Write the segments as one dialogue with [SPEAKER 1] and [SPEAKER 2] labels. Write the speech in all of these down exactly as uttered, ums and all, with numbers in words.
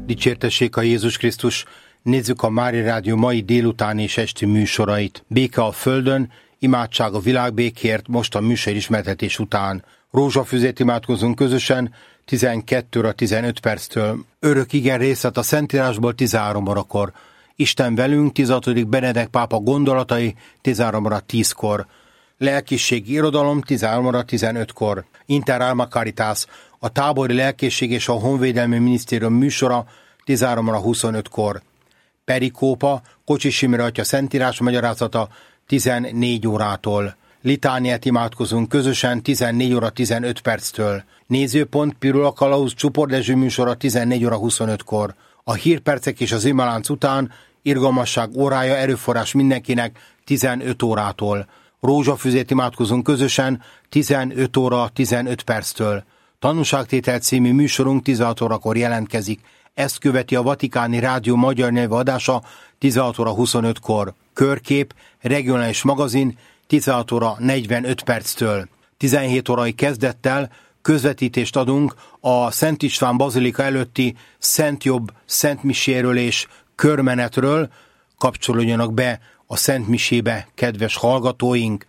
[SPEAKER 1] Dicsértessék a Jézus Krisztus! Nézzük a Mária Rádió mai délután és esti műsorait. Béke a földön, imádság a világbékért, most a műsor ismertetés után. Rózsafüzét imádkozunk közösen, tizenkét óra tizenöt perctől. Örök igen részlet a Szentírásból tizenhárom órakor. Isten velünk, tizenhatodik Benedek pápa gondolatai, tizenhárom óra tízkor. Lelkiségi irodalom, tizenhárom óra tizenötkor. Inter Alma Caritas, a tábori lelkészség és a honvédelmi minisztérium műsora, tizenhárom óra huszonötkor. Perikópa, Kocsis Imre atya szentírás magyarázata, tizennégy órától. Litániát imádkozunk közösen, tizennégy óra tizenöt perctől. Nézőpont Pirula Kalauz Csupor Dezső műsora, tizennégy óra huszonötkor. A hírpercek és az imalánc után irgalmasság órája, erőforrás mindenkinek, tizenöt órától. Rózsafüzét imádkozunk közösen, tizenöt óra tizenöt perctől. Tanúságtétel című műsorunk tizenhat órakor jelentkezik. Ezt követi a Vatikáni Rádió magyar nyelvű adása tizenhat óra huszonötkor. Körkép, regionális magazin, tizenhat óra negyvenöt perctől. tizenhét órai kezdettel közvetítést adunk a Szent István bazilika előtti Szent Jobb Szent Miséről és körmenetről. Kapcsolódjanak be a Szent Misébe, kedves hallgatóink!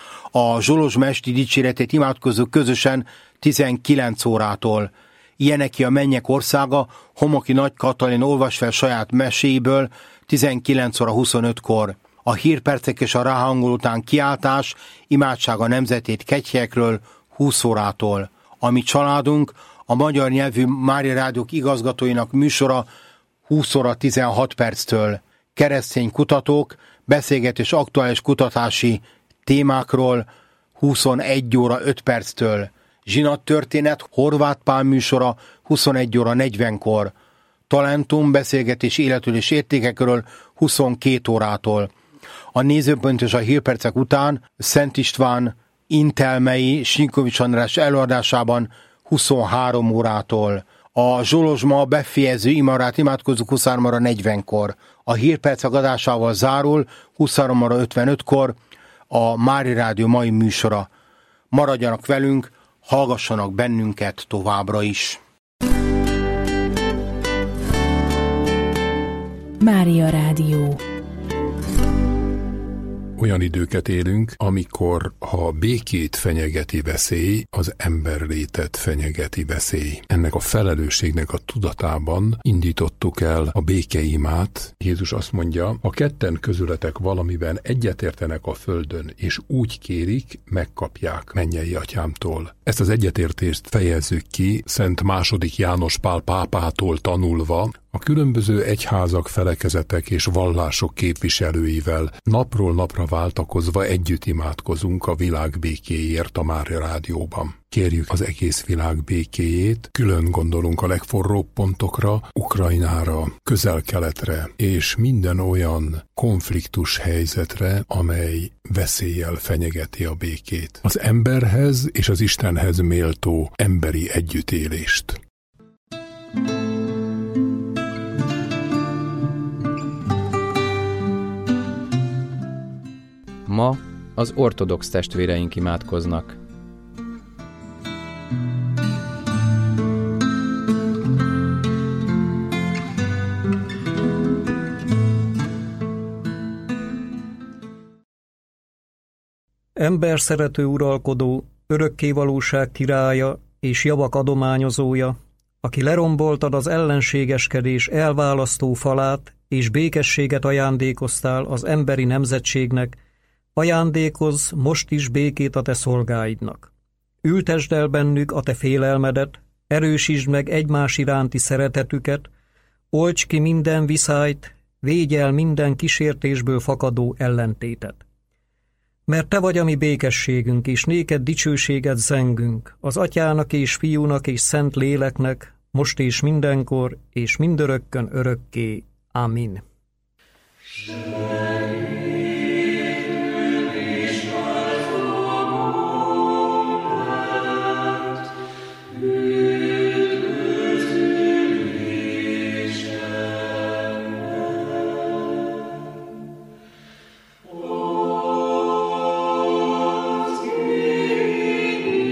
[SPEAKER 1] A Zsolozsmesti dicséretét imádkozzuk közösen tizenkilenc órától. Ilyeneki a mennyek országa, Homoki Nagy Katalin olvas fel saját meséiből, tizenkilenc óra huszonötkor. A hírpercek és a ráhangol után kiáltás, imádság a nemzetét kegyhelyekről, húsz órától. A mi családunk, a magyar nyelvű Mária Rádiók igazgatóinak műsora húsz óra tizenhat perctől. Keresztény kutatók, beszélgetés aktuális kutatási témákról, huszonegy óra öt perctől. Zsinattörténet, Horváth Pál műsora, huszonegy óra negyvenkor. Talentum, beszélgetés életről és értékekről, huszonkét órától. A nézőpont és a hírpercek után Szent István intelmei Sinkovics András előadásában huszonhárom órától. A Zsolozsma befejező imarát imádkozzuk huszonhárom óra negyvenkor. A hírpercek adásával zárul huszonhárom óra ötvenötkor a Mária Rádió mai műsora. Maradjanak velünk, hallgassanak bennünket továbbra is.
[SPEAKER 2] Mária Rádió.
[SPEAKER 3] Olyan időket élünk, amikor ha békét fenyegeti veszély, az emberlétet fenyegeti veszély. Ennek a felelősségnek a tudatában indítottuk el a békeimát. Jézus azt mondja, a ketten közületek valamiben egyetértenek a földön, és úgy kérik, megkapják mennyei atyámtól. Ezt az egyetértést fejezzük ki Szent második János Pál pápától tanulva, a különböző egyházak, felekezetek és vallások képviselőivel napról napra váltakozva együtt imádkozunk a világ békéért a Mária Rádióban. Kérjük az egész világ békéjét, külön gondolunk a legforróbb pontokra, Ukrajnára, Közel-Keletre és minden olyan konfliktus helyzetre, amely veszéllyel fenyegeti a békét. Az emberhez és az Istenhez méltó emberi együttélést.
[SPEAKER 4] Ma az ortodox testvéreink imádkoznak.
[SPEAKER 5] Emberszerető uralkodó, örökké valóság királya és javak adományozója, aki leromboltad az ellenségeskedés elválasztó falát, és békességet ajándékoztál az emberi nemzetségnek, ajándékozz most is békét a te szolgáidnak. Ültesd el bennük a te félelmedet, erősítsd meg egymás iránti szeretetüket, olts ki minden viszályt, védj el minden kísértésből fakadó ellentétet. Mert te vagy a mi békességünk, és néked dicsőséget zengünk, az Atyának és Fiúnak és Szent Léleknek, most és mindenkor, és mindörökkön örökké. Amin.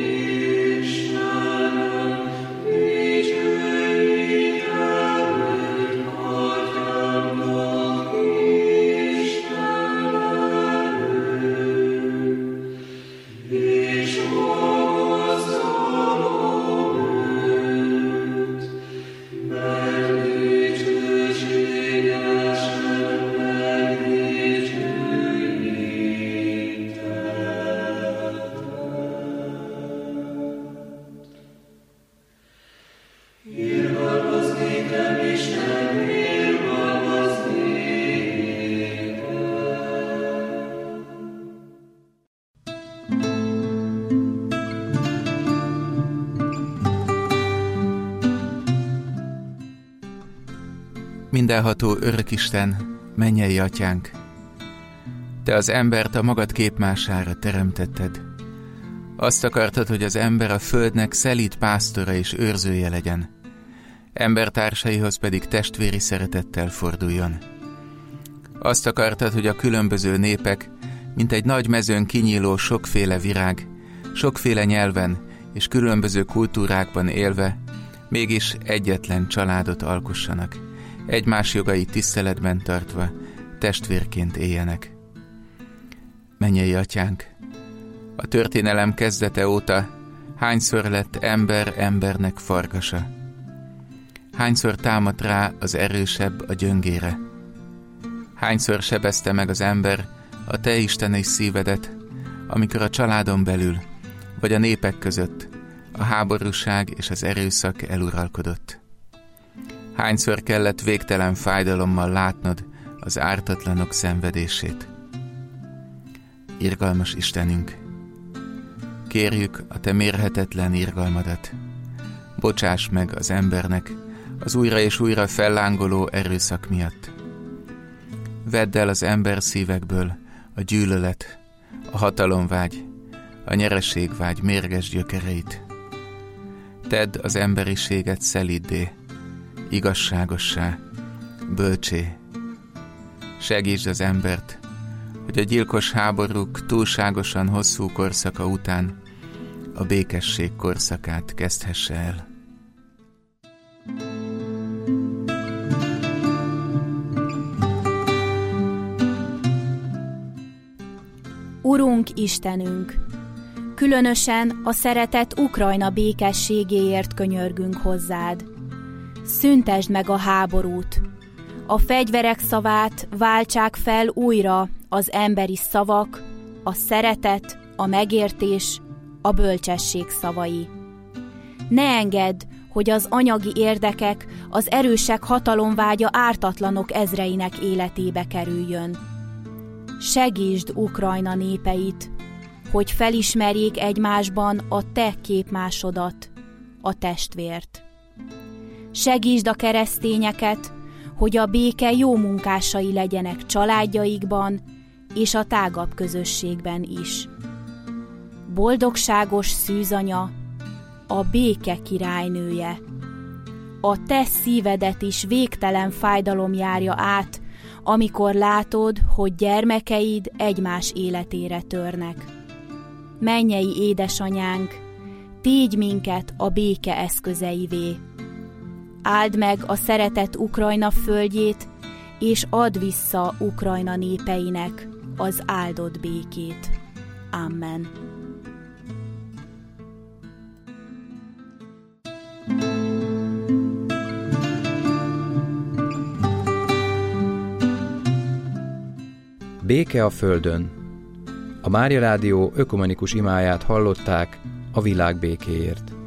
[SPEAKER 6] Isten, Mindenható Örökisten, mennyei Atyánk, Te az embert a magad képmására teremtetted. Azt akartad, hogy az ember a földnek szelíd pásztora és őrzője legyen, embertársaihoz pedig testvéri szeretettel forduljon. Azt akartad, hogy a különböző népek, mint egy nagy mezőn kinyíló sokféle virág, sokféle nyelven és különböző kultúrákban élve, mégis egyetlen családot alkossanak, egymás jogait tiszteletben tartva, testvérként éljenek. Mennyei Atyánk, a történelem kezdete óta hányszor lett ember embernek farkasa? Hányszor támadt rá az erősebb a gyöngére? Hányszor sebezte meg az ember a te isteni szívedet, amikor a családon belül, vagy a népek között a háborúság és az erőszak eluralkodott? Hányszor kellett végtelen fájdalommal látnod az ártatlanok szenvedését? Irgalmas Istenünk, kérjük a te mérhetetlen irgalmadat. Bocsáss meg az embernek az újra és újra fellángoló erőszak miatt. Vedd el az ember szívekből a gyűlölet, a hatalomvágy, a nyereségvágy mérges gyökereit. Tedd az emberiséget szeliddé, igazságossá, bölcsé. Segítsd az embert, hogy a gyilkos háborúk túlságosan hosszú korszaka után a békesség korszakát kezdhesse el.
[SPEAKER 2] Urunk Istenünk, különösen a szeretett Ukrajna békességéért könyörgünk hozzád. Szüntesd meg a háborút, a fegyverek szavát váltsák fel újra az emberi szavak, a szeretet, a megértés, a bölcsesség szavai. Ne engedd, hogy az anyagi érdekek, az erősek hatalomvágya ártatlanok ezreinek életébe kerüljön. Segítsd Ukrajna népeit, hogy felismerjék egymásban a te képmásodat, a testvért. Segítsd a keresztényeket, hogy a béke jó munkásai legyenek családjaikban és a tágabb közösségben is. Boldogságos szűzanya, a béke királynője. A te szívedet is végtelen fájdalom járja át, amikor látod, hogy gyermekeid egymás életére törnek. Mennyei édesanyánk, tégy minket a béke eszközeivé. Áld meg a szeretett Ukrajna földjét, és add vissza Ukrajna népeinek az áldott békét. Amen.
[SPEAKER 4] Béke a földön. A Mária Rádió ökumenikus imáját hallották a világ békéért.